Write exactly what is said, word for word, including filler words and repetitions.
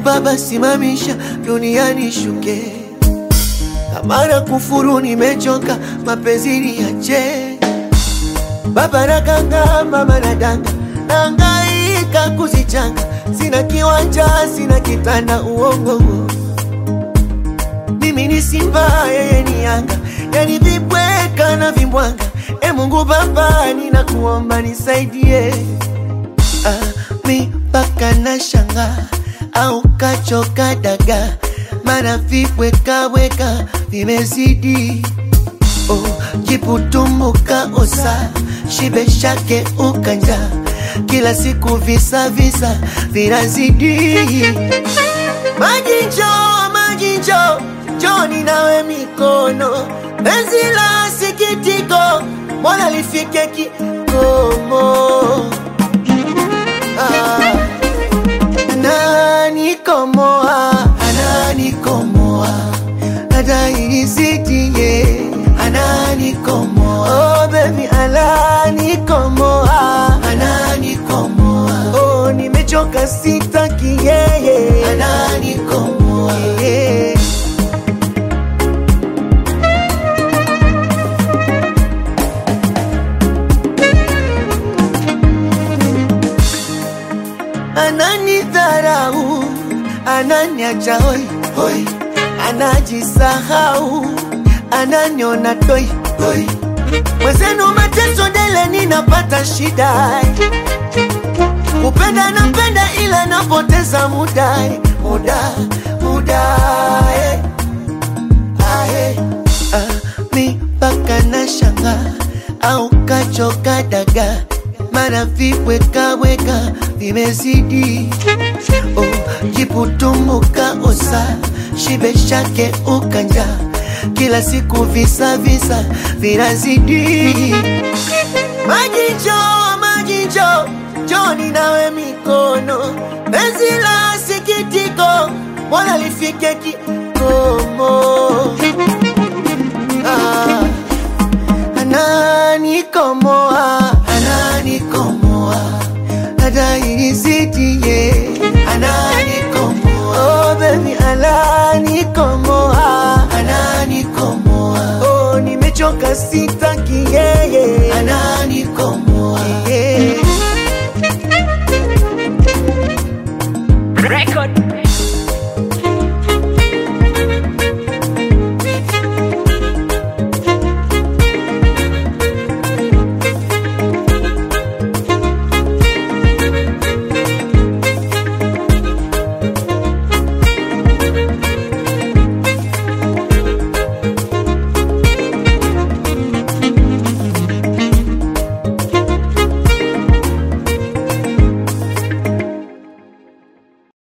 Baba simamisha duniani shuke. Kama na kufuru nimechoka mapenzi niache. Baba nakanga mama nadanga, nangaika kuzichanga. Sina kiwanja sina kitanda uongo. Mimi ni simba yeye ni yanga, yani vibweka na vimbwanga. E Mungu Baba ninakuomba nisaidie. Ah, mi paka na shanga au kachoka daga, mana vibweka weka vimezidi. Oh, jiputumuka osa, shibe shake ukanja. Kila siku visa visa vinazidi. Majinjo, majinjo, joni nawe mikono. Penzi la sikitiko, mola lifike kikomo. Ah, anani komoa, anani komoa. Nadai isitie, anani komoa. Oh baby, anani komoa, anani komoa. Oh nimechoka sitaki yeye, anani komoa. Yeah. Anani dharau, ananiacha hoi hoi, anajisahau, ananiona toi toi. Mwenzenu mateso dele ninapata shida. Kupenda napenda ila napoteza muda. Muda, muda eh. Ah, eh. Ah, mi paka na shanga au kachoka daga, mana vibweka weka vimezidi. Oh, jiputumuka osa, shibe shake ukanja. Kila siku visa visa vinazidi. Majinjo, majinjo, joni nawe mikono. Penzi la sikitiko, mola lifike kikomo. Ah, anani komoa, anani komoa. Nadai isitie, anani komoa. Oh baby, anani komoa, anani komoa. Oh nimechoka sitaki yeye, anani komoa.